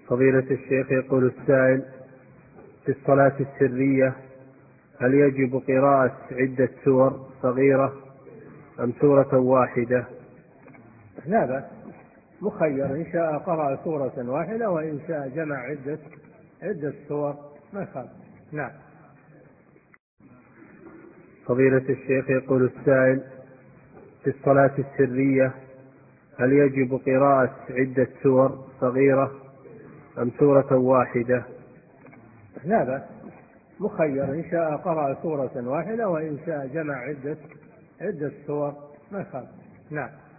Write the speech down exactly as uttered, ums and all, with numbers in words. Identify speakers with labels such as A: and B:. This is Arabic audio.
A: فضيلة الشيخ، يقول السائل: في الصلاة السرية هل يجب قراءة عدة سور صغيرة أم سورة واحدة؟
B: لا بأس، مخير، إن شاء قرأ سورة واحدة وإن شاء جمع عدة عدة سور ما يخالف. نعم.
A: فضيلة الشيخ، يقول السائل: في الصلاة السرية هل يجب قراءة عدة سور صغيرة أم سورة واحدة؟
B: لا بأس، مخير، إن شاء قرأ سورة واحدة وإن شاء جمع عدة عدة سور ما يخالف. نعم.